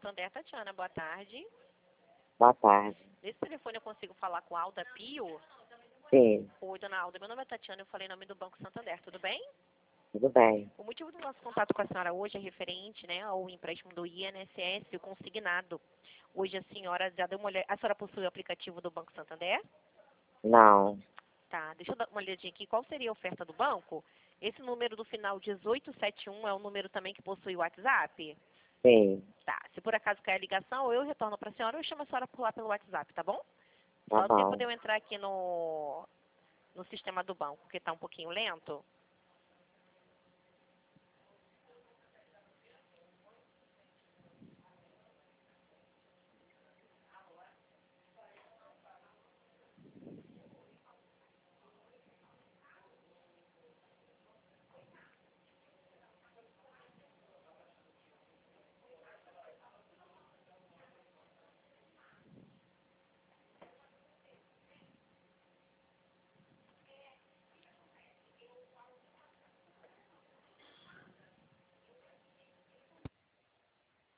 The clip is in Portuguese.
Santander, Tatiana, boa tarde. Boa tarde. Nesse telefone eu consigo falar com a Alda Pio? Sim, Oi, dona Alda, meu nome é Tatiana, eu falei em nome do Banco Santander, tudo bem? tudo bem. O motivo do nosso contato com a senhora hoje é referente, né, ao empréstimo do INSS, o consignado. Hoje a senhora já deu uma olhada, a senhora possui o aplicativo do Banco Santander? Não, Tá, deixa eu dar uma olhadinha aqui, qual seria a oferta do banco? Esse número do final 1871 é o número também que possui o WhatsApp? sim, Tá, se por acaso cair a ligação, eu retorno para a senhora ou eu chamo a senhora por lá pelo WhatsApp, tá bom? tá Só o tempo bom. de eu entrar aqui no sistema do banco, que está um pouquinho lento.